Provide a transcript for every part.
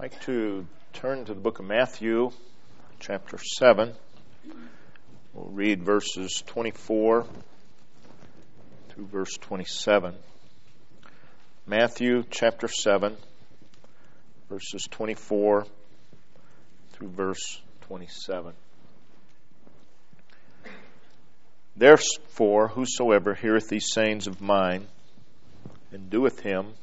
I'd like to turn to the book of Matthew, chapter 7. We'll read verses 24 through verse 27. Matthew, chapter 7, verses 24 through verse 27. Therefore, whosoever heareth these sayings of mine, and doeth them,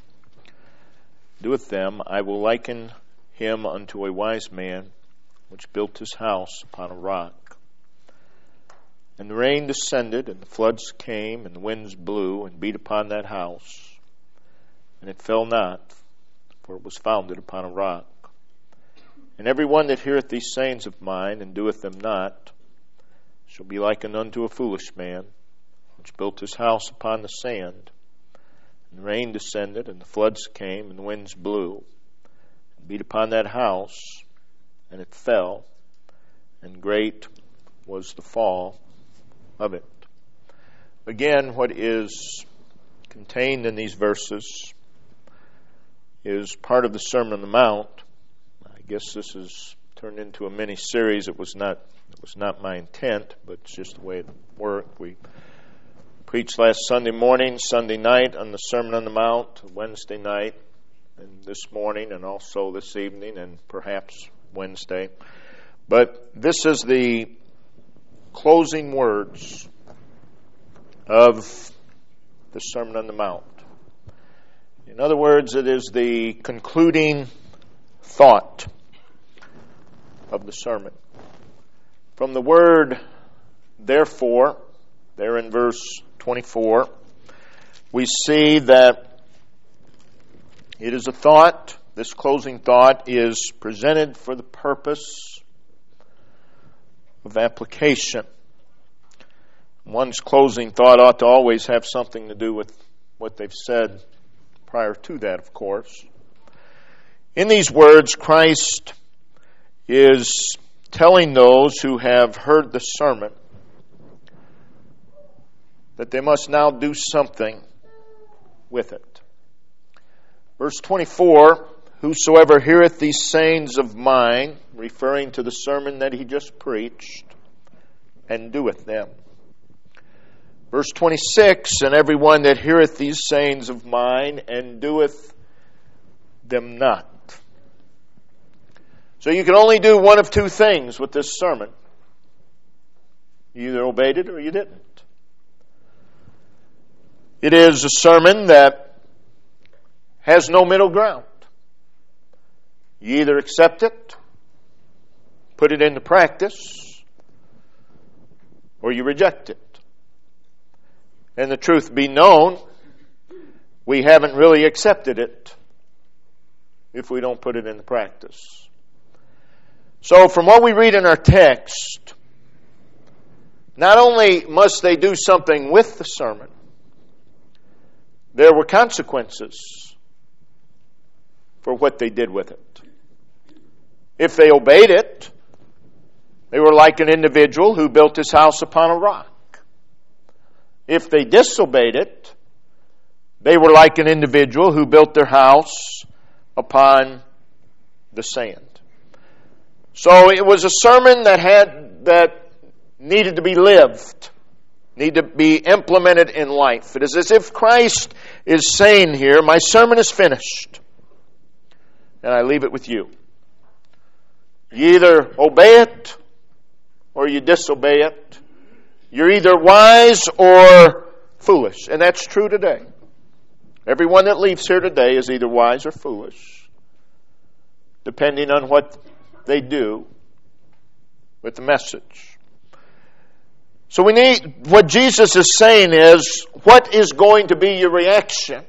I will liken him unto a wise man, which built his house upon a rock. And the rain descended, and the floods came, and the winds blew, and beat upon that house. And it fell not, for it was founded upon a rock. And every one that heareth these sayings of mine, and doeth them not, shall be likened unto a foolish man, which built his house upon the sand. And the rain descended, and the floods came, and the winds blew, and beat upon that house, and it fell, and great was the fall of it. Again, what is contained in these verses is part of the Sermon on the Mount. I guess this has turned into a mini-series. It was not my intent, but it's just the way it worked. We preached last Sunday morning, Sunday night on the Sermon on the Mount, Wednesday night, and this morning, and also this evening, and perhaps Wednesday. But this is the closing words of the Sermon on the Mount. In other words, it is the concluding thought of the sermon. From the word therefore, there in verse 24, we see that it is a thought. This closing thought is presented for the purpose of application. One's closing thought ought to always have something to do with what they've said prior to that, of course. In these words, Christ is telling those who have heard the sermon that they must now do something with it. Verse 24, whosoever heareth these sayings of mine, referring to the sermon that he just preached, and doeth them. Verse 26, and every one that heareth these sayings of mine, and doeth them not. So you can only do one of two things with this sermon. You either obeyed it or you didn't. It is a sermon that has no middle ground. You either accept it, put it into practice, or you reject it. And the truth be known, we haven't really accepted it if we don't put it into practice. So from what we read in our text, not only must they do something with the sermon, there were consequences for what they did with it. If they obeyed it, they were like an individual who built his house upon a rock. If they disobeyed it, they were like an individual who built their house upon the sand. So it was a sermon that needed to be lived, needed to be implemented in life. It is as if Christ is saying here, my sermon is finished, and I leave it with you. You either obey it or you disobey it. You're either wise or foolish, and that's true today. Everyone that leaves here today is either wise or foolish, depending on what they do with the message. So what Jesus is saying is, what is going to be your reaction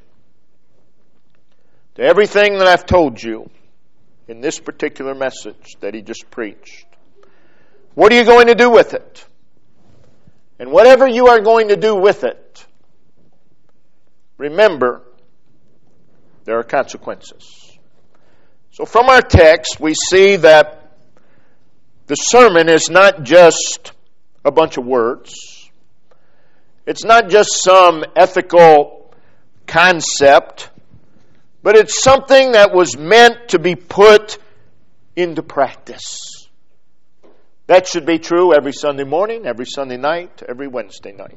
to everything that I've told you in this particular message that he just preached? What are you going to do with it? And whatever you are going to do with it, remember, there are consequences. So from our text, we see that the sermon is not just a bunch of words. It's not just some ethical concept, but it's something that was meant to be put into practice. That should be true every Sunday morning, every Sunday night, every Wednesday night.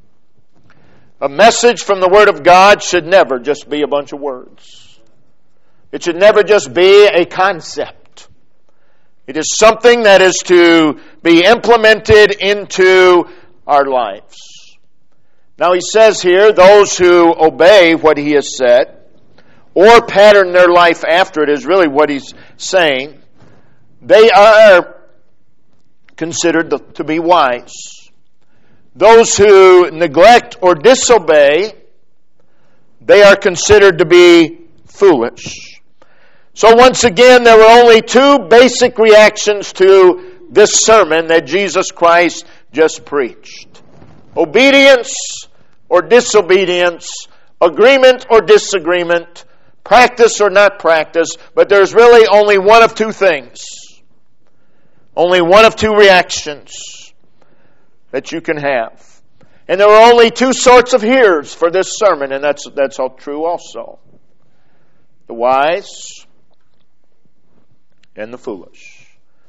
A message from the Word of God should never just be a bunch of words. It should never just be a concept. It is something that is to be implemented into our lives. Now he says here, those who obey what he has said, or pattern their life after it, is really what he's saying. They are considered to be wise. Those who neglect or disobey, they are considered to be foolish. So once again, there were only two basic reactions to this sermon that Jesus Christ just preached. Obedience or disobedience, agreement or disagreement, practice or not practice, but there's really only one of two things. Only one of two reactions that you can have. And there are only two sorts of hearers for this sermon, and that's all true also. The wise and the foolish.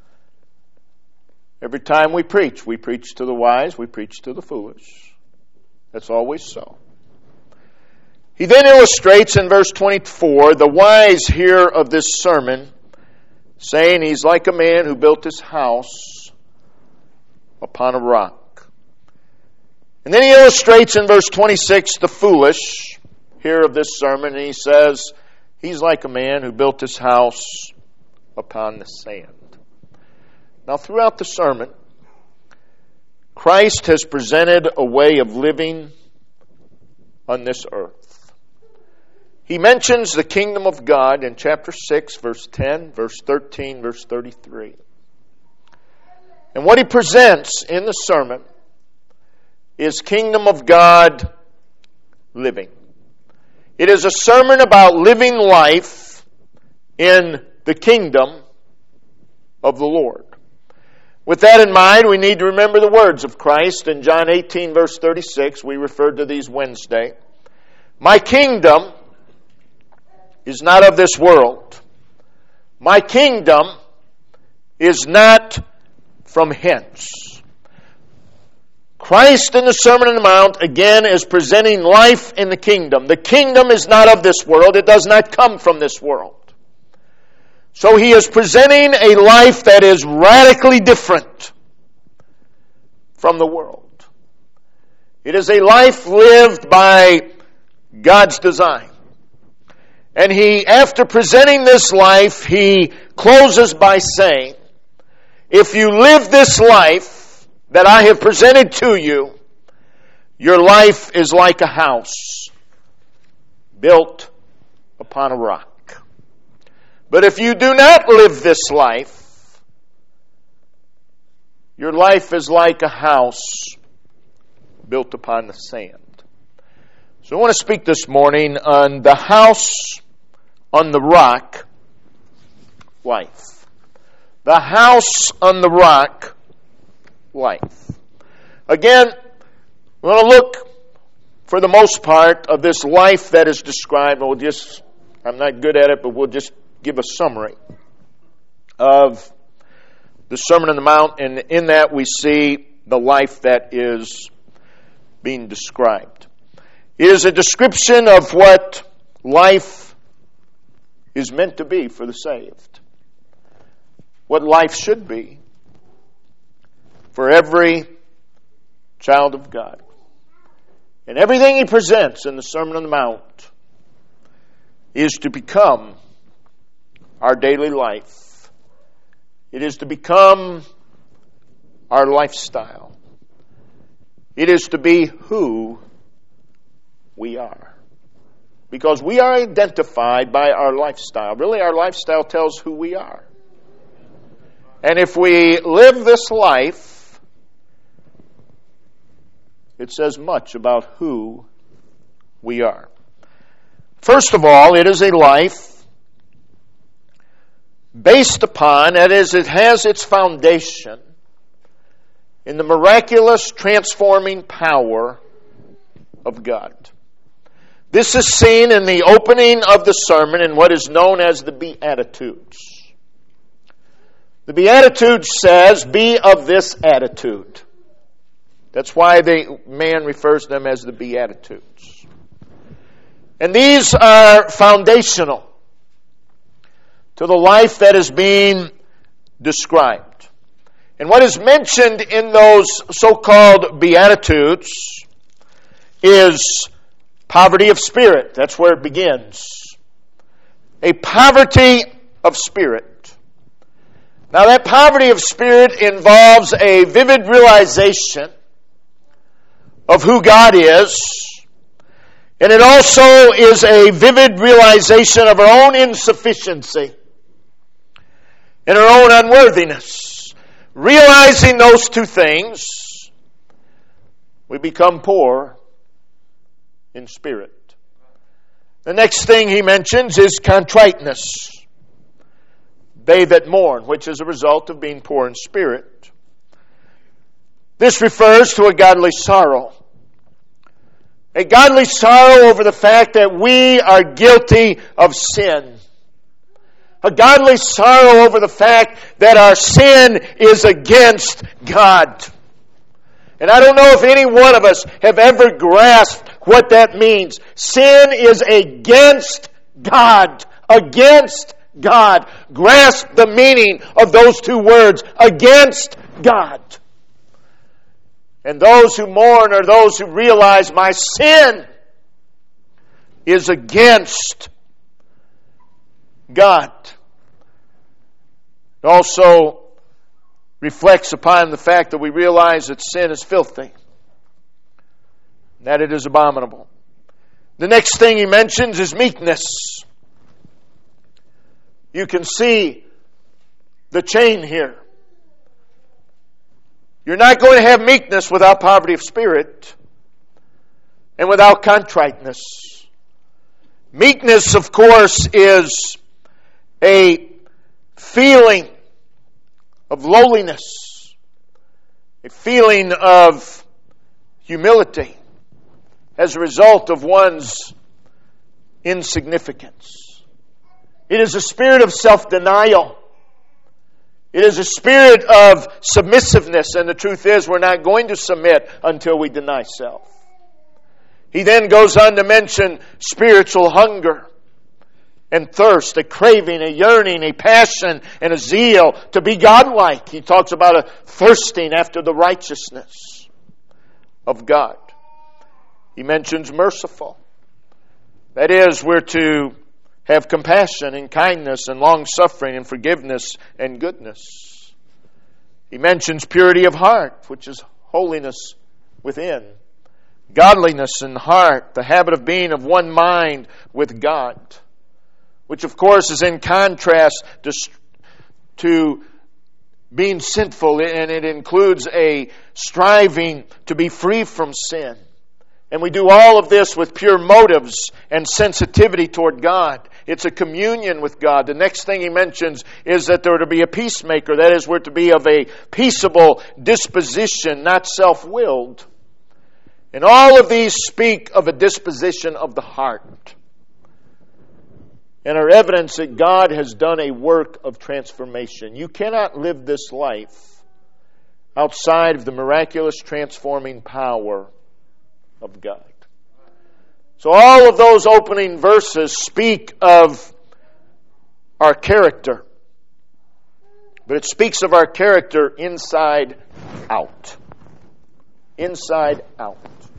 Every time we preach to the wise, we preach to the foolish. That's always so. He then illustrates in verse 24 the wise hearer of this sermon, saying he's like a man who built his house upon a rock. And then he illustrates in verse 26 the foolish hearer of this sermon, and he says he's like a man who built his house upon the sand. Now, throughout the sermon, Christ has presented a way of living on this earth. He mentions the kingdom of God in chapter 6, verse 10, verse 13, verse 33. And what he presents in the sermon is kingdom of God living. It is a sermon about living life in the kingdom of the Lord. With that in mind, we need to remember the words of Christ in John 18, verse 36. We referred to these Wednesday. My kingdom is not of this world. My kingdom is not from hence. Christ in the Sermon on the Mount, again, is presenting life in the kingdom. The kingdom is not of this world. It does not come from this world. So he is presenting a life that is radically different from the world. It is a life lived by God's design. And he, after presenting this life, he closes by saying, if you live this life that I have presented to you, your life is like a house built upon a rock. But if you do not live this life, your life is like a house built upon the sand. So I want to speak this morning on the house on the rock life. The house on the rock life. Again, we're going to look for the most part of this life that is described. I'm not good at it, but we'll just give a summary of the Sermon on the Mount, and in that we see the life that is being described. It is a description of what life is meant to be for the saved. What life should be for every child of God. And everything he presents in the Sermon on the Mount is to become our daily life. It is to become our lifestyle. It is to be who we are. Because we are identified by our lifestyle. Really, our lifestyle tells who we are. And if we live this life, it says much about who we are. First of all, it is a life based upon, that is, it has its foundation in the miraculous transforming power of God. This is seen in the opening of the sermon in what is known as the Beatitudes. The Beatitudes says, "Be of this attitude." That's why the man refers to them as the Beatitudes. And these are foundational to the life that is being described. And what is mentioned in those so-called Beatitudes is poverty of spirit. That's where it begins. A poverty of spirit. Now that poverty of spirit involves a vivid realization of who God is, and it also is a vivid realization of our own insufficiency and our own unworthiness. Realizing those two things, we become poor in spirit. The next thing he mentions is contriteness. They that mourn, which is a result of being poor in spirit. This refers to a godly sorrow. A godly sorrow over the fact that we are guilty of sin. A godly sorrow over the fact that our sin is against God. And I don't know if any one of us have ever grasped what that means. Sin is against God. Against God. Grasp the meaning of those two words. Against God. And those who mourn are those who realize my sin is against God. It also reflects upon the fact that we realize that sin is filthy, that it is abominable. The next thing he mentions is meekness. You can see the chain here. You're not going to have meekness without poverty of spirit and without contriteness. Meekness, of course, is a feeling of lowliness, a feeling of humility as a result of one's insignificance. It is a spirit of self-denial. It is a spirit of submissiveness, and the truth is we're not going to submit until we deny self. He then goes on to mention spiritual hunger and thirst, a craving, a yearning, a passion, and a zeal to be godlike. He talks about a thirsting after the righteousness of God. He mentions merciful. That is, we're to have compassion and kindness and long-suffering and forgiveness and goodness. He mentions purity of heart, which is holiness within. Godliness in heart, the habit of being of one mind with God, which of course is in contrast to being sinful, and it includes a striving to be free from sin. And we do all of this with pure motives and sensitivity toward God. It's a communion with God. The next thing he mentions is that there are to be a peacemaker. That is, we're to be of a peaceable disposition, not self-willed. And all of these speak of a disposition of the heart, and are evidence that God has done a work of transformation. You cannot live this life outside of the miraculous transforming power of God. So all of those opening verses speak of our character. But it speaks of our character inside out. Inside out.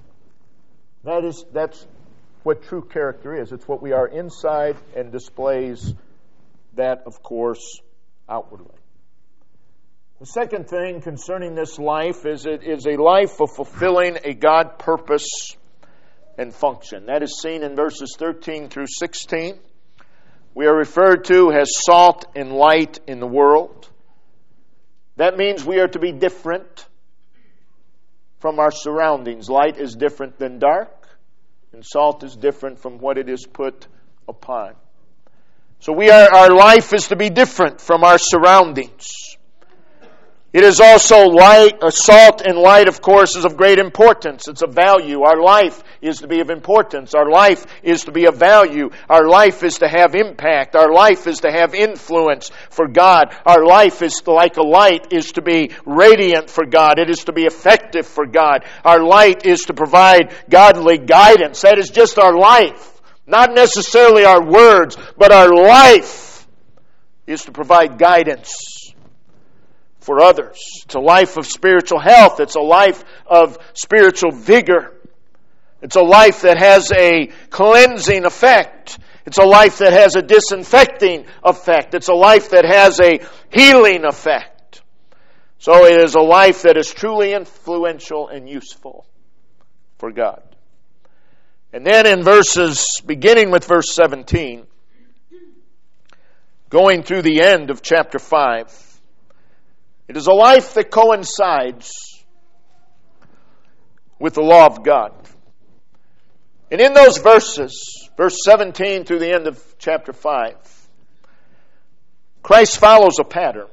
That's what true character is. It's what we are inside and displays that, of course, outwardly. The second thing concerning this life is it is a life of fulfilling a God purpose and function. That is seen in verses 13 through 16. We are referred to as salt and light in the world. That means we are to be different from our surroundings. Light is different than dark, and salt is different from what it is put upon. So our life is to be different from our surroundings. It is also light. Salt and light, of course, is of great importance. It's of value. Our life is to be of importance. Our life is to be of value. Our life is to have impact. Our life is to have influence for God. Our life is to, like a light, is to be radiant for God. It is to be effective for God. Our light is to provide godly guidance. That is just our life. Not necessarily our words, but our life is to provide guidance for others. It's a life of spiritual health. It's a life of spiritual vigor. It's a life that has a cleansing effect. It's a life that has a disinfecting effect. It's a life that has a healing effect. So it is a life that is truly influential and useful for God. And then in beginning with verse 17, going through the end of chapter 5, it is a life that coincides with the law of God. And in those verses, verse 17 through the end of chapter 5, Christ follows a pattern.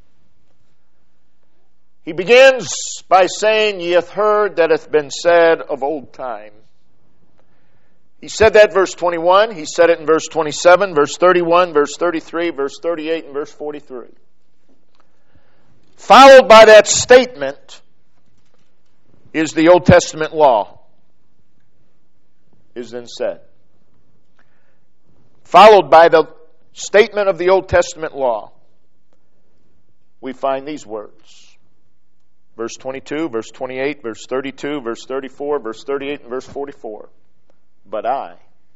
He begins by saying, "Ye hath heard that hath been said of old time." He said that verse 21. He said it in verse 27, verse 31, verse 33, verse 38, and verse 43. Followed by that statement is the Old Testament law, is then said. Followed by the statement of the Old Testament law, we find these words. Verse 22, verse 28, verse 32, verse 34, verse 38, and verse 44. But I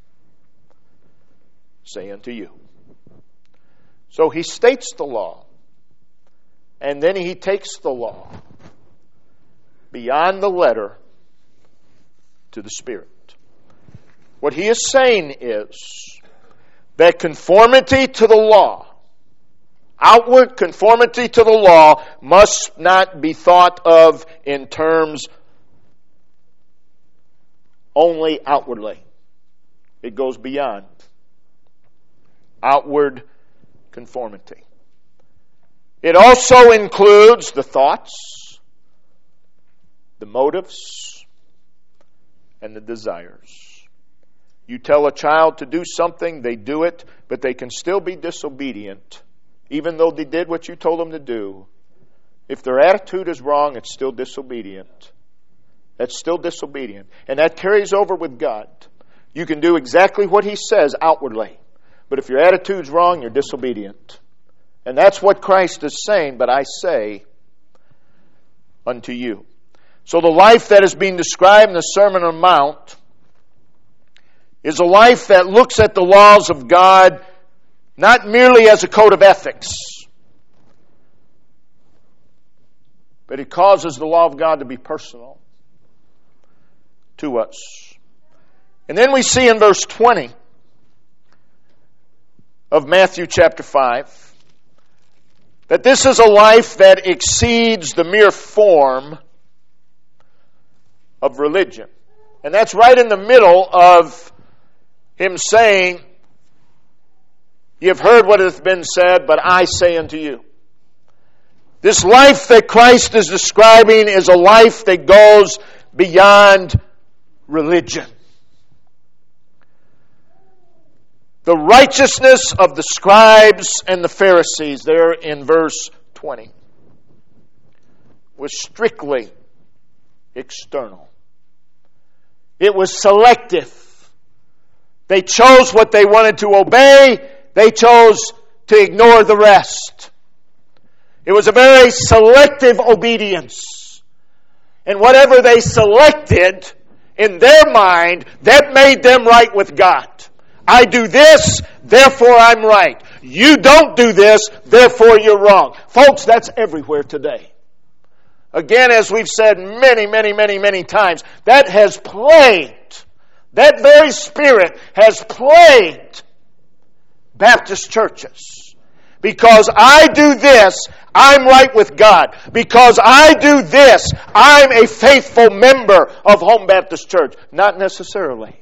say unto you. So he states the law. And then he takes the law beyond the letter to the Spirit. What he is saying is that conformity to the law, outward conformity to the law, must not be thought of in terms only outwardly. It goes beyond outward conformity. It also includes the thoughts, the motives, and the desires. You tell a child to do something, they do it, but they can still be disobedient, even though they did what you told them to do. If their attitude is wrong, it's still disobedient. That's still disobedient. And that carries over with God. You can do exactly what He says outwardly, but if your attitude's wrong, you're disobedient. And that's what Christ is saying, but I say unto you. So the life that is being described in the Sermon on the Mount is a life that looks at the laws of God not merely as a code of ethics, but it causes the law of God to be personal to us. And then we see in verse 20 of Matthew chapter 5 that this is a life that exceeds the mere form of religion. And that's right in the middle of Him saying, "Ye have heard what hath been said, but I say unto you." This life that Christ is describing is a life that goes beyond religion. The righteousness of the scribes and the Pharisees, there in verse 20, was strictly external. It was selective. They chose what they wanted to obey. They chose to ignore the rest. It was a very selective obedience. And whatever they selected, in their mind, that made them right with God. I do this, therefore I'm right. You don't do this, therefore you're wrong. Folks, that's everywhere today. Again, as we've said many times, that has plagued, that very spirit has plagued Baptist churches. Because I do this, I'm right with God. Because I do this, I'm a faithful member of Home Baptist Church. Not necessarily.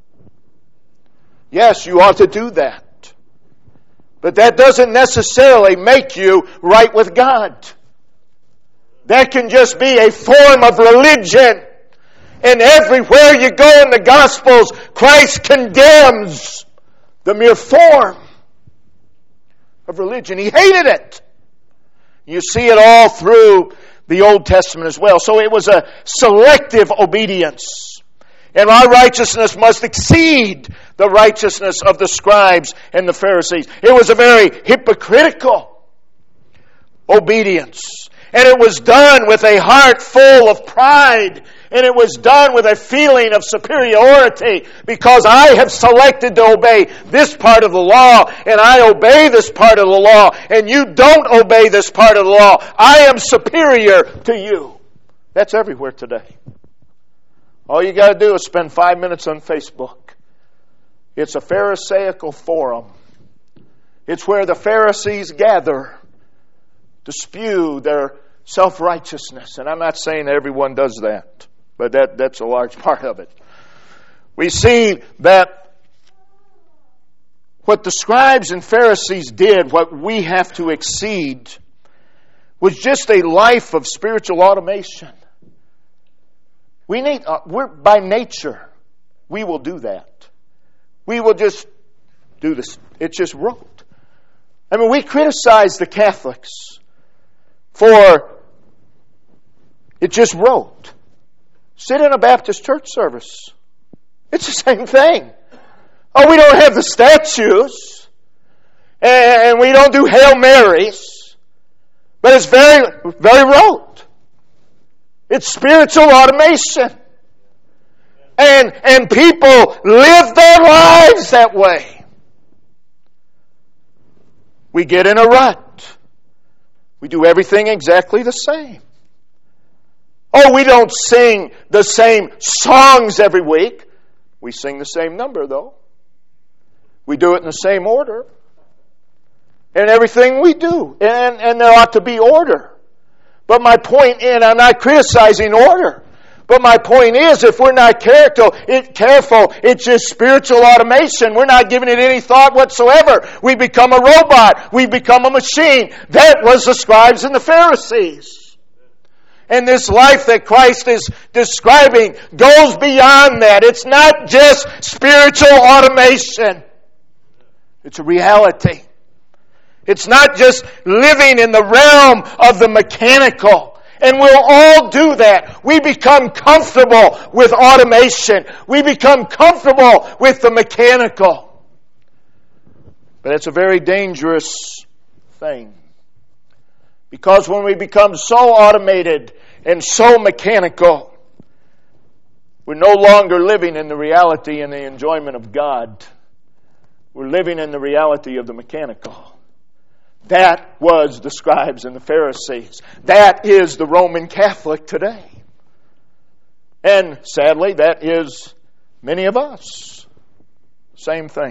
Yes, you ought to do that. But that doesn't necessarily make you right with God. That can just be a form of religion. And everywhere you go in the Gospels, Christ condemns the mere form of religion. He hated it. You see it all through the Old Testament as well. So it was a selective obedience. And our righteousness must exceed the righteousness of the scribes and the Pharisees. It was a very hypocritical obedience. And it was done with a heart full of pride. And it was done with a feeling of superiority, because I have selected to obey this part of the law, and I obey this part of the law, and you don't obey this part of the law. I am superior to you. That's everywhere today. All you got to do is spend 5 minutes on Facebook. It's a Pharisaical forum. It's where the Pharisees gather to spew their self-righteousness. And I'm not saying that everyone does that, but that's a large part of it. We see that what the scribes and Pharisees did, what we have to exceed, was just a life of spiritual automation. We're by nature, we will do that. We will just do this. It's just rote. I mean, we criticize the Catholics for it just rote. Sit in a Baptist church service. It's the same thing. Oh, we don't have the statues, and we don't do Hail Marys, but it's very, very rote. It's spiritual automation. And people live their lives that way. We get in a rut. We do everything exactly the same. Oh, we don't sing the same songs every week. We sing the same number, though. We do it in the same order. And everything we do. And there ought to be order. But my point, and I'm not criticizing order, but my point is, if we're not careful, it's just spiritual automation. We're not giving it any thought whatsoever. We become a robot. We become a machine. That was the scribes and the Pharisees. And this life that Christ is describing goes beyond that. It's not just spiritual automation. It's a reality. It's not just living in the realm of the mechanical. And we'll all do that. We become comfortable with automation. We become comfortable with the mechanical. But it's a very dangerous thing. Because when we become so automated and so mechanical, we're no longer living in the reality and the enjoyment of God. We're living in the reality of the mechanical. That was the scribes and the Pharisees. That is the Roman Catholic today. And sadly, that is many of us. Same thing.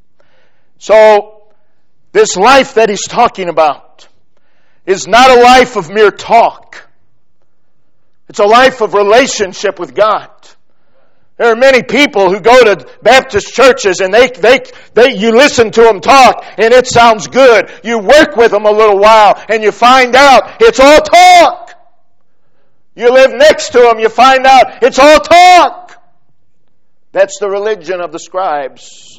So, this life that he's talking about is not a life of mere talk. It's a life of relationship with God. There are many people who go to Baptist churches and you listen to them talk and it sounds good. You work with them a little while and you find out it's all talk. You live next to them, you find out it's all talk. That's the religion of the scribes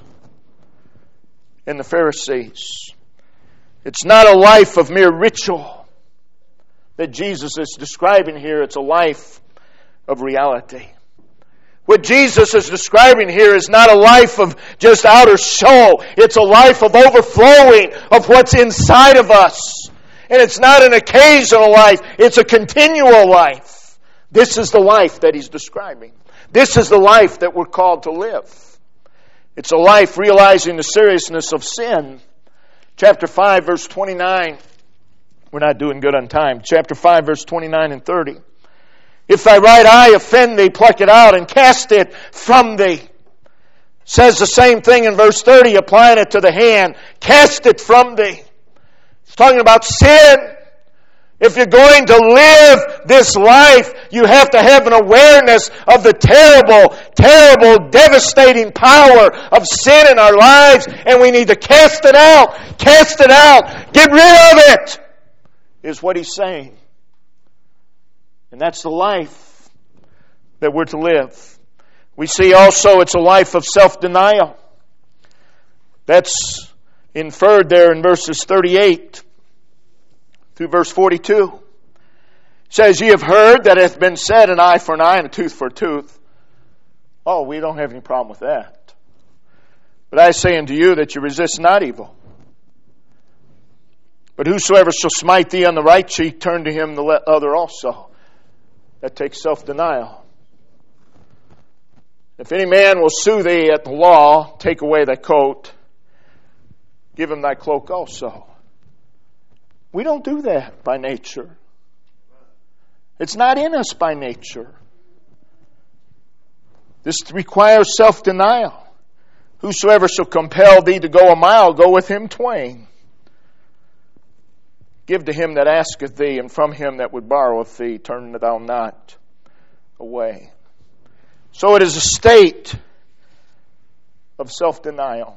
and the Pharisees. It's not a life of mere ritual that Jesus is describing here. It's a life of reality. What Jesus is describing here is not a life of just outer show. It's a life of overflowing of what's inside of us. And it's not an occasional life. It's a continual life. This is the life that he's describing. This is the life that we're called to live. It's a life realizing the seriousness of sin. Chapter 5, verse 29. We're not doing good on time. Chapter 5, verse 29 and 30. If thy right eye offend thee, pluck it out and cast it from thee. Says the same thing in verse 30, applying it to the hand. Cast it from thee. It's talking about sin. If you're going to live this life, you have to have an awareness of the terrible, terrible, devastating power of sin in our lives, and we need to cast it out. Cast it out. Get rid of it, is what he's saying. And that's the life that we're to live. We see also it's a life of self-denial. That's inferred there in verses 38 through verse 42. It says, "Ye have heard that it hath been said, an eye for an eye and a tooth for a tooth." Oh, we don't have any problem with that. "But I say unto you that you resist not evil. But whosoever shall smite thee on the right cheek, turn to him the other also." That takes self-denial. "If any man will sue thee at the law, take away thy coat, give him thy cloak also." We don't do that by nature. It's not in us by nature. This requires self-denial. "Whosoever shall compel thee to go a mile, go with him twain. Give to him that asketh thee, and from him that would borrow of thee, turn thou not away." So it is a state of self-denial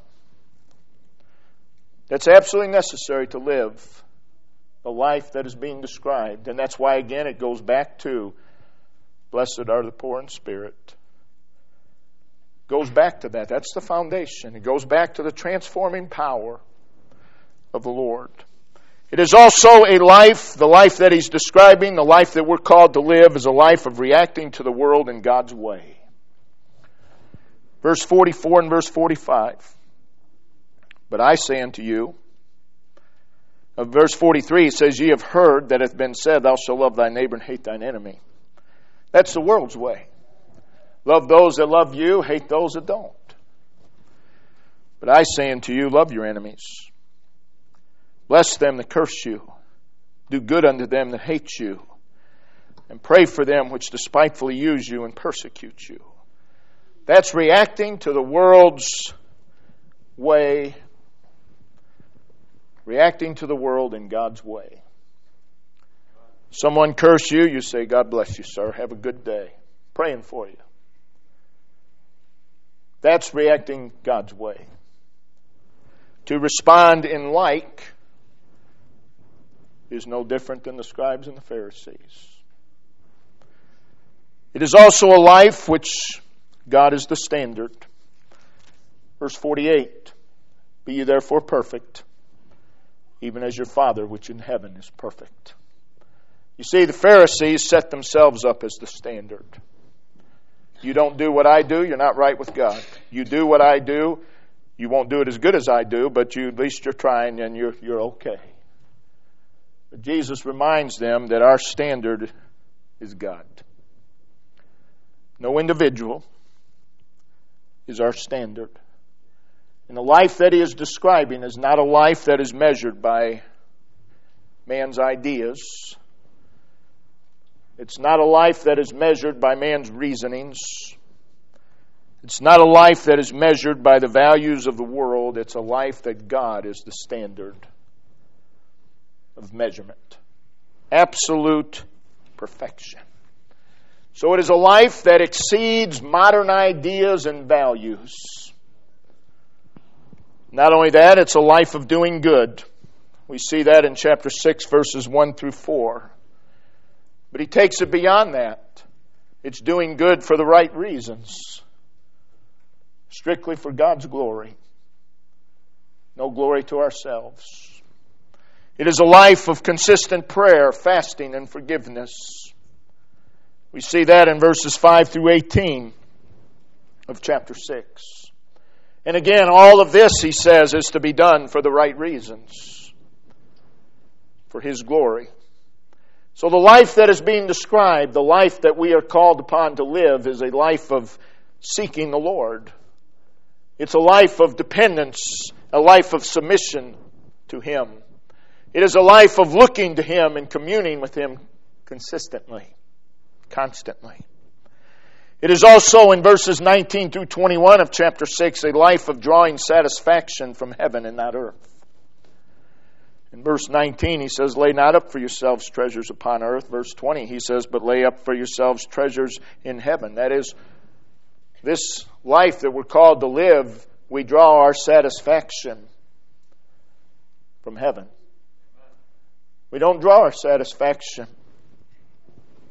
that's absolutely necessary to live the life that is being described. And that's why, again, it goes back to, blessed are the poor in spirit. It goes back to that. That's the foundation. It goes back to the transforming power of the Lord. It is also a life, the life that he's describing, the life that we're called to live, is a life of reacting to the world in God's way. Verse 44 and verse 45. "But I say unto you," verse 43 says, "Ye have heard that it hath been said, thou shalt love thy neighbor and hate thine enemy." That's the world's way. Love those that love you, hate those that don't. "But I say unto you, love your enemies. Bless them that curse you. Do good unto them that hate you. And pray for them which despitefully use you and persecute you." That's reacting to the world's way. Reacting to the world in God's way. Someone curse you, you say, "God bless you, sir. Have a good day. Praying for you." That's reacting God's way. To respond in like is no different than the scribes and the Pharisees. It is also a life which God is the standard. Verse 48, "Be ye therefore perfect, even as your Father which in heaven is perfect." You see, the Pharisees set themselves up as the standard. You don't do what I do, you're not right with God. You do what I do, you won't do it as good as I do, but at least you're trying and you're okay. But Jesus reminds them that our standard is God. No individual is our standard. And the life that he is describing is not a life that is measured by man's ideas. It's not a life that is measured by man's reasonings. It's not a life that is measured by the values of the world. It's a life that God is the standard of measurement. Absolute perfection. So it is a life that exceeds modern ideas and values. Not only that, it's a life of doing good. We see that in chapter 6, verses 1 through 4. But he takes it beyond that. It's doing good for the right reasons. Strictly for God's glory. No glory to ourselves. It is a life of consistent prayer, fasting, and forgiveness. We see that in verses 5 through 18 of chapter 6. And again, all of this, he says, is to be done for the right reasons. For his glory. So the life that is being described, the life that we are called upon to live, is a life of seeking the Lord. It's a life of dependence, a life of submission to him. It is a life of looking to him and communing with him consistently, constantly. It is also in verses 19 through 21 of chapter 6 a life of drawing satisfaction from heaven and not earth. In verse 19 he says, "Lay not up for yourselves treasures upon earth." Verse 20 he says, "But lay up for yourselves treasures in heaven." That is, this life that we're called to live, we draw our satisfaction from heaven. We don't draw our satisfaction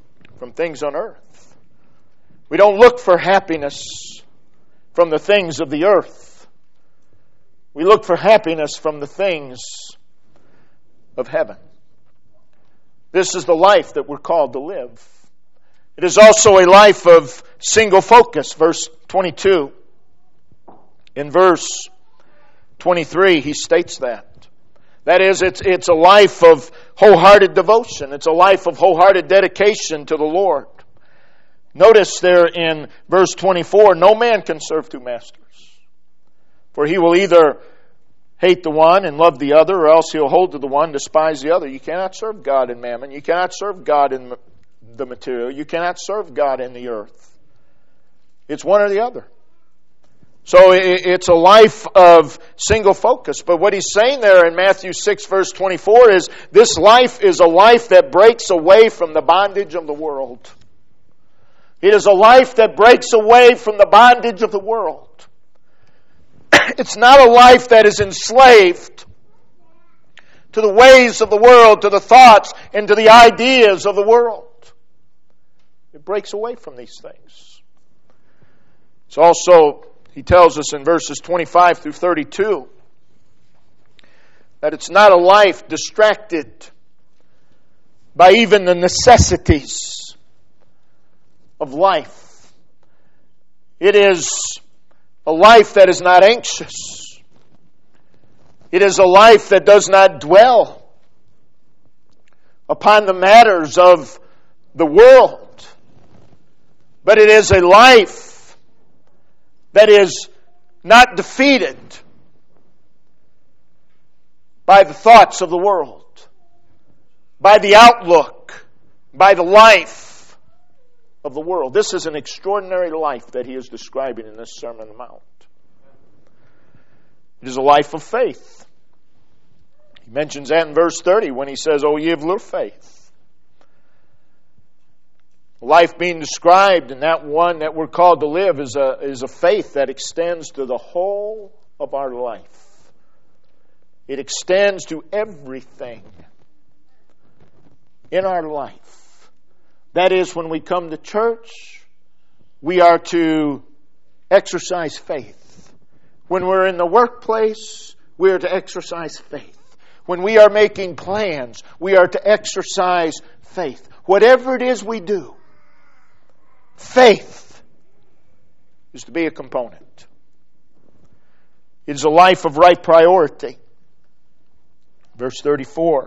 from things on earth. We don't look for happiness from the things of the earth. We look for happiness from the things of heaven. This is the life that we're called to live. It is also a life of single focus. Verse 22. In verse 23, he states that. That is, it's a life of wholehearted devotion. It's a life of wholehearted dedication to the Lord. Notice there in verse 24, no man can serve two masters. For he will either hate the one and love the other, or else he'll hold to the one, despise the other. You cannot serve God in mammon. You cannot serve God in the material. You cannot serve God in the earth. It's one or the other. So it's a life of single focus. But what he's saying there in Matthew 6 verse 24 is this life is a life that breaks away from the bondage of the world. It is a life that breaks away from the bondage of the world. It's not a life that is enslaved to the ways of the world, to the thoughts, and to the ideas of the world. It breaks away from these things. It's also, he tells us in verses 25 through 32, that it's not a life distracted by even the necessities of life. It is a life that is not anxious. It is a life that does not dwell upon the matters of the world. But it is a life that is not defeated by the thoughts of the world, by the outlook, by the life of the world. This is an extraordinary life that he is describing in this Sermon on the Mount. It is a life of faith. He mentions that in verse 30 when he says, "O ye of little faith." Life being described in that one that we're called to live is a faith that extends to the whole of our life. It extends to everything in our life. That is, when we come to church, we are to exercise faith. When we're in the workplace, we are to exercise faith. When we are making plans, we are to exercise faith. Whatever it is we do, faith is to be a component. It is a life of right priority. Verse 34.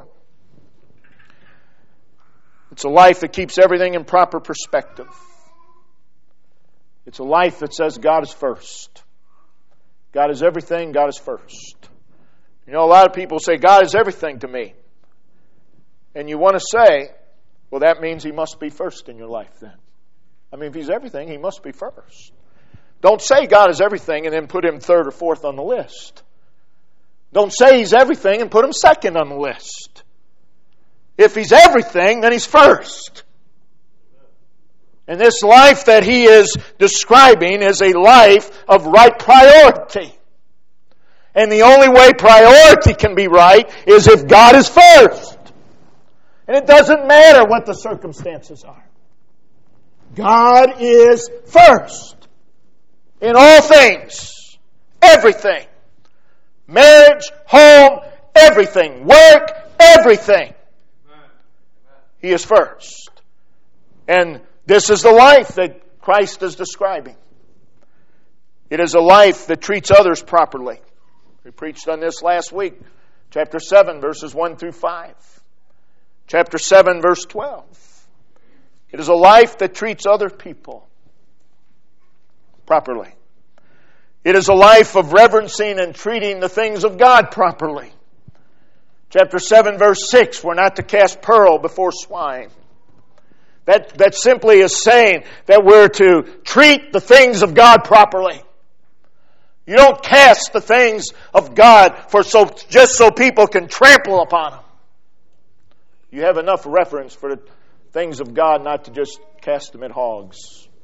It's a life that keeps everything in proper perspective. It's a life that says God is first. God is everything, God is first. You know, a lot of people say, God is everything to me. And you want to say, well, that means He must be first in your life then. I mean, if He's everything, He must be first. Don't say God is everything and then put Him third or fourth on the list. Don't say He's everything and put Him second on the list. If He's everything, then He's first. And this life that he is describing is a life of right priority. And the only way priority can be right is if God is first. And it doesn't matter what the circumstances are. God is first in all things, everything. Marriage, home, everything. Work, everything. He is first. And this is the life that Christ is describing. It is a life that treats others properly. We preached on this last week. Chapter 7, verses 1 through 5. Chapter 7, verse 12. It is a life that treats other people properly. It is a life of reverencing and treating the things of God properly. Chapter 7, verse 6, we're not to cast pearl before swine. That simply is saying that we're to treat the things of God properly. You don't cast the things of God just so people can trample upon them. You have enough reference for the things of God not to just cast them at hogs.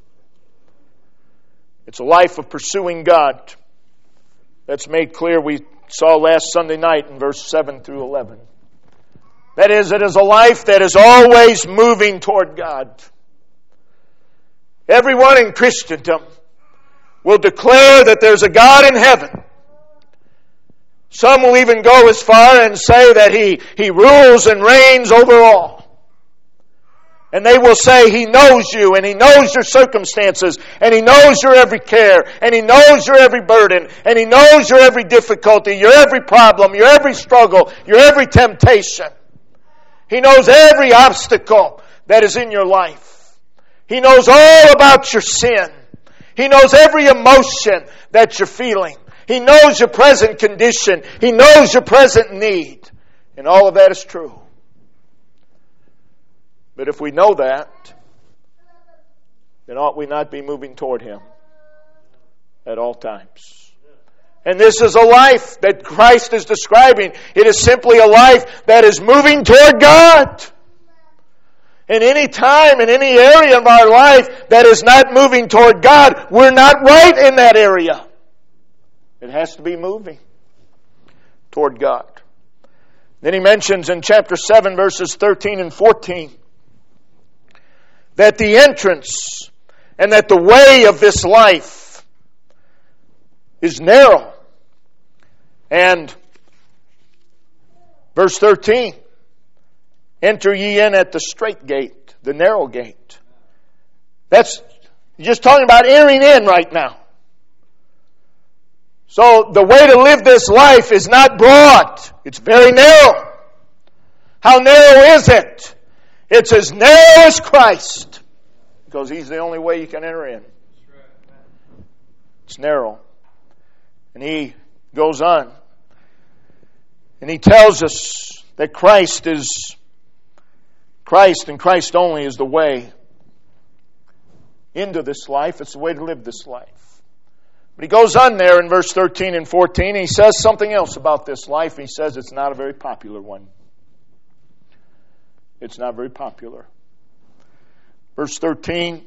It's a life of pursuing God. That's made clear, we saw last Sunday night in verse 7 through 11. That is, it is a life that is always moving toward God. Everyone in Christendom will declare that there's a God in heaven. Some will even go as far and say that He rules and reigns over all. And they will say He knows you, and He knows your circumstances, and He knows your every care, and He knows your every burden, and He knows your every difficulty, your every problem, your every struggle, your every temptation. He knows every obstacle that is in your life. He knows all about your sin. He knows every emotion that you're feeling. He knows your present condition. He knows your present need. And all of that is true. But if we know that, then ought we not be moving toward Him at all times? And this is a life that Christ is describing. It is simply a life that is moving toward God. In any time, in any area of our life that is not moving toward God, we're not right in that area. It has to be moving toward God. Then he mentions in chapter 7, verses 13 and 14, that the entrance and that the way of this life is narrow. And verse 13, enter ye in at the strait gate, the narrow gate. That's just talking about entering in right now. So the way to live this life is not broad. It's very narrow. How narrow is it? It's as narrow as Christ. Because He's the only way you can enter in. It's narrow. And he goes on. And he tells us that Christ and Christ only is the way into this life. It's the way to live this life. But he goes on there in verse 13 and 14, and he says something else about this life. He says it's not a very popular one. It's not very popular. Verse 13,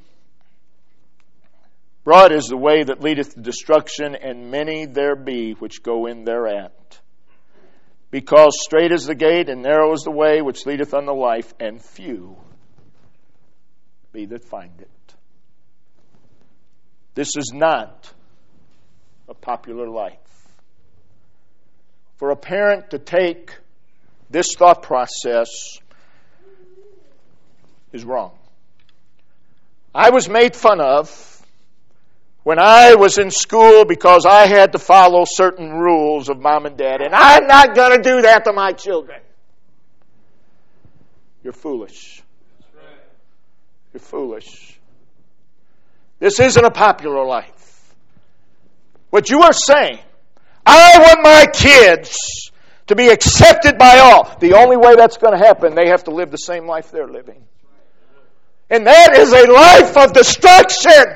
broad is the way that leadeth to destruction, and many there be which go in thereat. Because strait is the gate, and narrow is the way which leadeth unto life, and few be that find it. This is not a popular life. For a parent to take this thought process is wrong. I was made fun of when I was in school because I had to follow certain rules of mom and dad, and I'm not going to do that to my children. You're foolish. You're foolish. This isn't a popular life. What you are saying, I want my kids to be accepted by all. The only way that's going to happen, they have to live the same life they're living. And that is a life of destruction.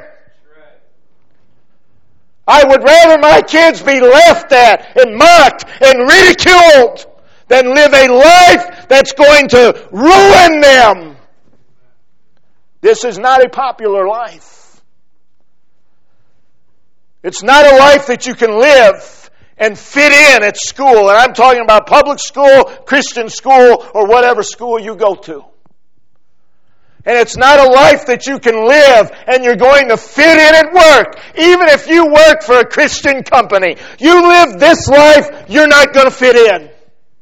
I would rather my kids be laughed at and mocked and ridiculed than live a life that's going to ruin them. This is not a popular life. It's not a life that you can live and fit in at school. And I'm talking about public school, Christian school, or whatever school you go to. And it's not a life that you can live and you're going to fit in at work. Even if you work for a Christian company, you live this life, you're not going to fit in.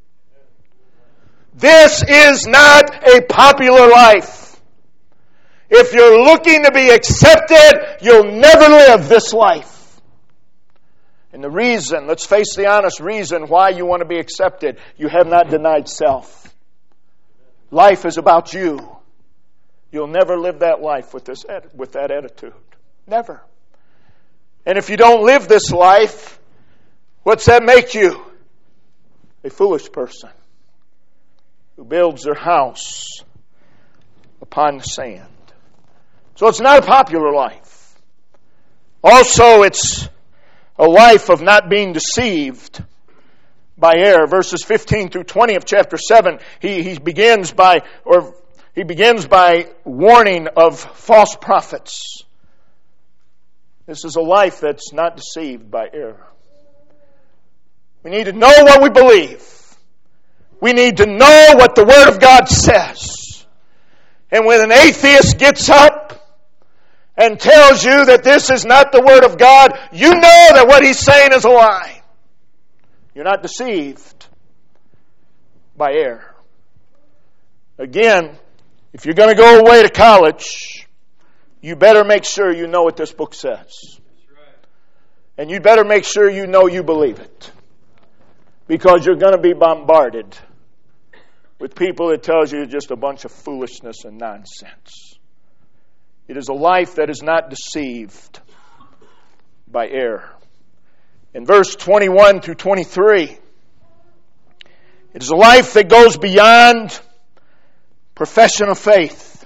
This is not a popular life. If you're looking to be accepted, you'll never live this life. And the reason, let's face the honest reason why you want to be accepted, you have not denied self. Life is about you. You'll never live that life with that attitude. Never. And if you don't live this life, what's that make you? A foolish person who builds their house upon the sand. So it's not a popular life. Also, it's a life of not being deceived by error. Verses 15 through 20 of chapter 7, he begins by warning of false prophets. This is a life that's not deceived by error. We need to know what we believe. We need to know what the Word of God says. And when an atheist gets up and tells you that this is not the Word of God, you know that what he's saying is a lie. You're not deceived by error. Again, if you're going to go away to college, you better make sure you know what this book says. And you better make sure you know you believe it. Because you're going to be bombarded with people that tells you just a bunch of foolishness and nonsense. It is a life that is not deceived by error. In verse 21 through 23, it is a life that goes beyond profession of faith.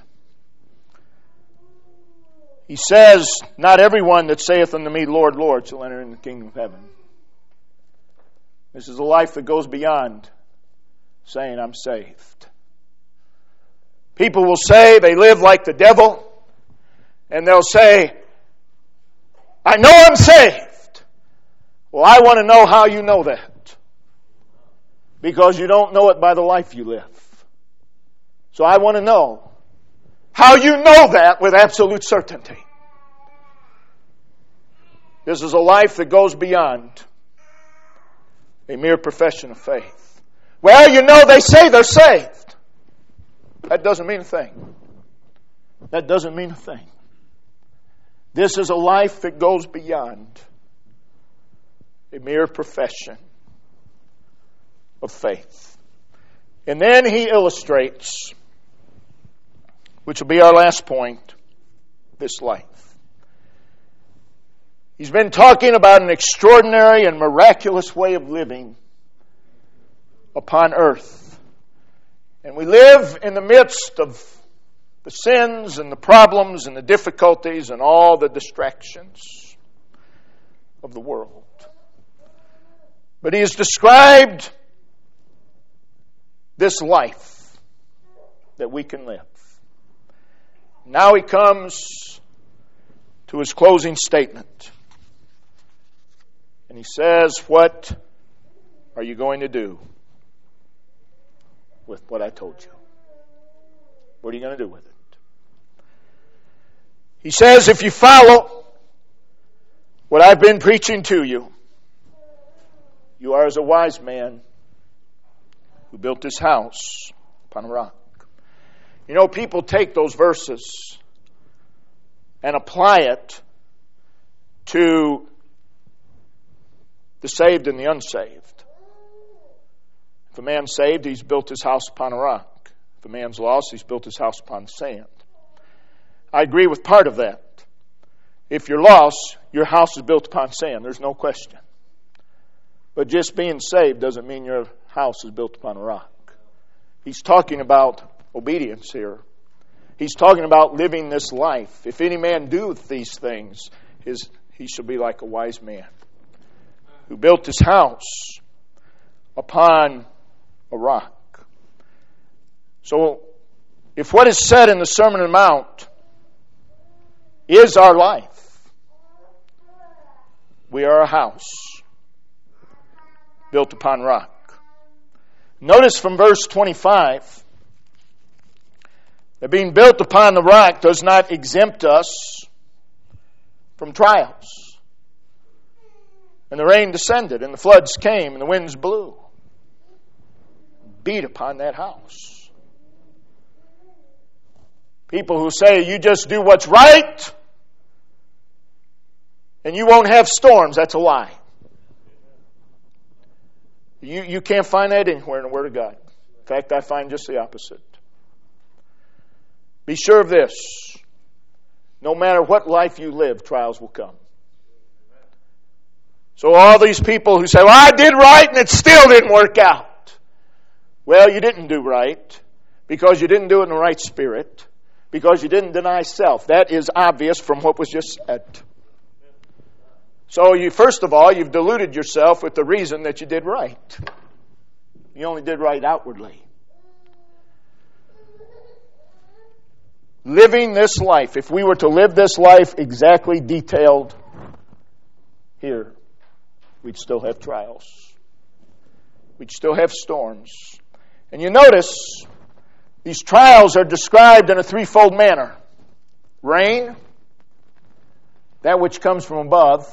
He says, not everyone that saith unto me, Lord, Lord, shall enter into the kingdom of heaven. This is a life that goes beyond saying, I'm saved. People will say they live like the devil, and they'll say, I know I'm saved. Well, I want to know how you know that. Because you don't know it by the life you live. So I want to know how you know that with absolute certainty. This is a life that goes beyond a mere profession of faith. Well, you know, they say they're saved. That doesn't mean a thing. That doesn't mean a thing. This is a life that goes beyond a mere profession of faith. And then he illustrates, which will be our last point, this life. He's been talking about an extraordinary and miraculous way of living upon earth. And we live in the midst of the sins and the problems and the difficulties and all the distractions of the world. But he has described this life that we can live. Now he comes to his closing statement. And he says, what are you going to do with what I told you? What are you going to do with it? He says, if you follow what I've been preaching to you, you are as a wise man who built his house upon a rock. You know, people take those verses and apply it to the saved and the unsaved. If a man's saved, he's built his house upon a rock. If a man's lost, he's built his house upon sand. I agree with part of that. If you're lost, your house is built upon sand. There's no question. But just being saved doesn't mean your house is built upon a rock. He's talking about obedience here. He's talking about living this life. If any man do these things, he shall be like a wise man who built his house upon a rock. So, if what is said in the Sermon on the Mount is our life, we are a house built upon rock. Notice from verse 25 that being built upon the rock does not exempt us from trials. And the rain descended, and the floods came, and the winds blew, beat upon that house. People who say, you just do what's right, and you won't have storms, that's a lie. You can't find that anywhere in the Word of God. In fact, I find just the opposite. Be sure of this. No matter what life you live, trials will come. So all these people who say, well, I did right and it still didn't work out. Well, you didn't do right because you didn't do it in the right spirit, because you didn't deny self. That is obvious from what was just said. So first of all, you've deluded yourself with the reason that you did right. You only did right outwardly. Living this life, if we were to live this life exactly detailed here, we'd still have trials. We'd still have storms. And you notice, these trials are described in a threefold manner. Rain, that which comes from above.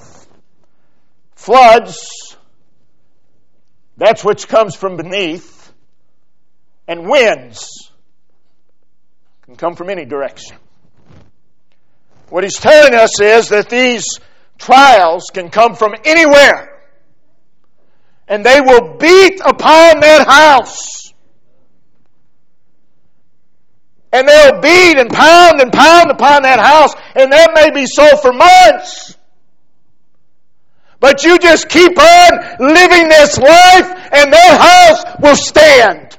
Floods, that's which comes from beneath. And winds can come from any direction. What he's telling us is that these trials can come from anywhere. And they will beat upon that house. And they'll beat and pound upon that house. And that may be so for months. But you just keep on living this life and that house will stand.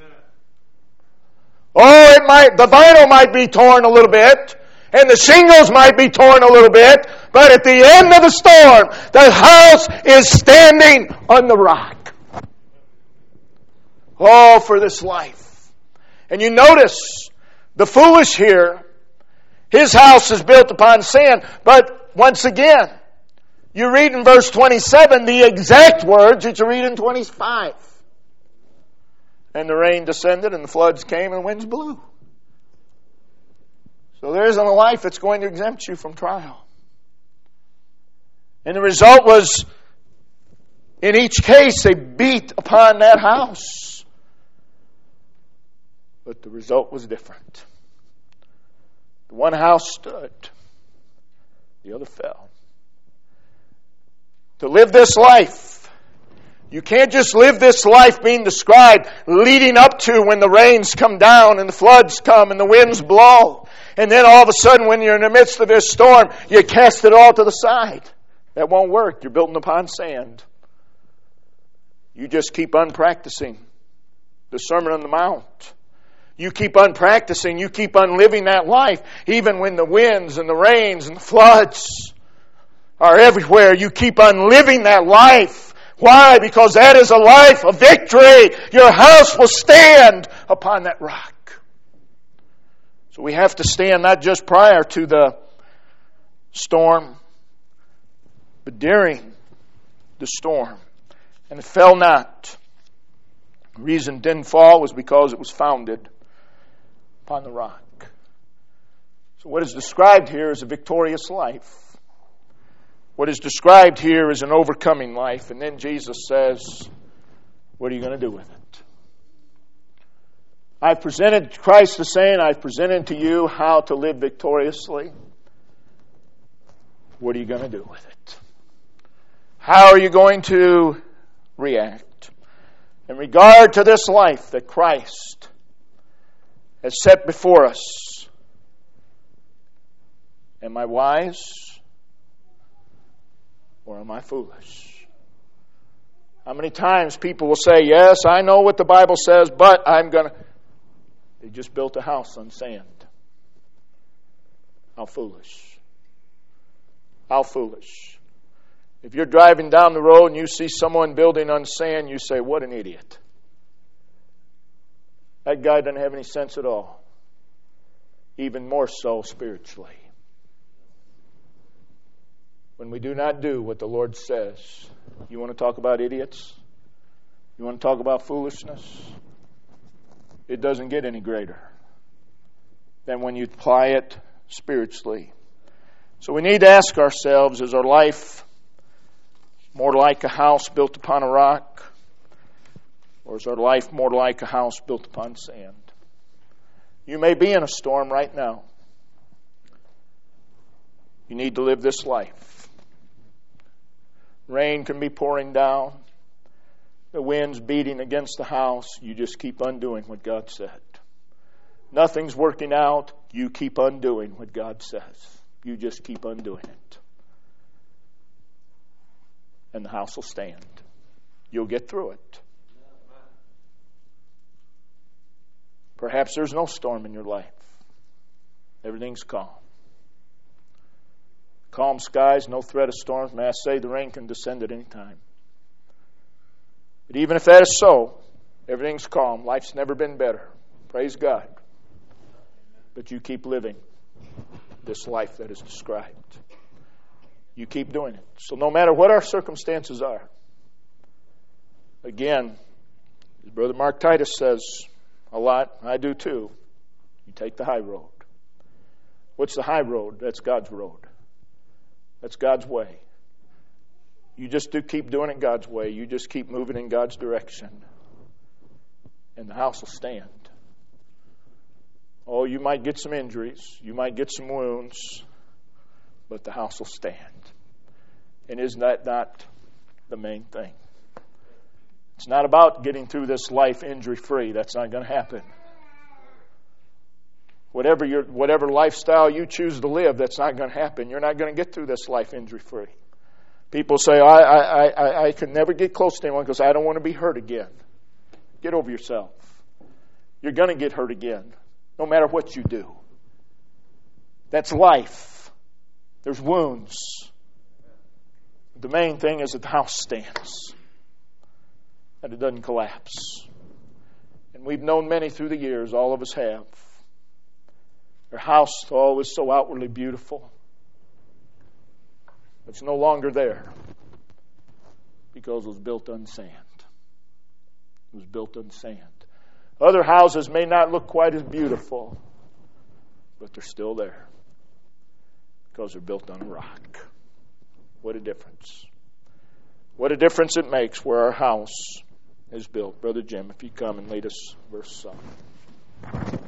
Oh, the vinyl might be torn a little bit. And the shingles might be torn a little bit. But at the end of the storm, the house is standing on the rock. Oh, for this life. And you notice, the foolish here, his house is built upon sand. But once again, you read in verse 27 the exact words that you read in 25. And the rain descended, and the floods came, and the winds blew. So there isn't a life that's going to exempt you from trial. And the result was, in each case, they beat upon that house. But the result was different. The one house stood. The other fell. To live this life, you can't just live this life being described leading up to when the rains come down and the floods come and the winds blow. And then all of a sudden when you're in the midst of this storm, you cast it all to the side. That won't work. You're building upon sand. You just keep on practicing the Sermon on the Mount. You keep on practicing. You keep on living that life. Even when the winds and the rains and the floods are everywhere, you keep on living that life. Why? Because that is a life of victory. Your house will stand upon that rock. So we have to stand not just prior to the storm, but during the storm. And it fell not. The reason it didn't fall was because it was founded upon the rock. So what is described here is a victorious life. What is described here is an overcoming life. And then Jesus says, what are you going to do with it? I've presented, Christ is saying, I've presented to you how to live victoriously. What are you going to do with it? How are you going to react? In regard to this life that Christ has set before us, am I wise or am I foolish? How many times people will say, yes, I know what the Bible says, but I'm going to... They just built a house on sand. How foolish. How foolish. If you're driving down the road and you see someone building on sand, you say, what an idiot. That guy doesn't have any sense at all. Even more so spiritually. When we do not do what the Lord says, you want to talk about idiots? You want to talk about foolishness? It doesn't get any greater than when you apply it spiritually. So we need to ask ourselves, is our life more like a house built upon a rock? Or is our life more like a house built upon sand? You may be in a storm right now. You need to live this life. Rain can be pouring down. The wind's beating against the house. You just keep undoing what God said. Nothing's working out. You keep undoing what God says. You just keep undoing it. And the house will stand. You'll get through it. Perhaps there's no storm in your life. Everything's calm. Calm skies, no threat of storms. May I say the rain can descend at any time. But even if that is so, everything's calm. Life's never been better. Praise God. But you keep living this life that is described. You keep doing it. So no matter what our circumstances are, again, as Brother Mark Titus says a lot, I do too, you take the high road. What's the high road? That's God's road. That's God's way. You just keep doing it God's way. You just keep moving in God's direction. And the house will stand. Oh, you might get some injuries. You might get some wounds. But the house will stand. And isn't that not the main thing? It's not about getting through this life injury-free. That's not going to happen. Whatever lifestyle you choose to live, that's not going to happen. You're not going to get through this life injury-free. People say, I can never get close to anyone because I don't want to be hurt again. Get over yourself. You're going to get hurt again, no matter what you do. That's life. There's wounds. The main thing is that the house stands, that it doesn't collapse. And we've known many through the years, all of us have. Their house was so outwardly beautiful. It's no longer there because it was built on sand. It was built on sand. Other houses may not look quite as beautiful, but they're still there because they're built on a rock. What a difference. What a difference it makes where our house is built. Brother Jim, if you come and lead us verse 7.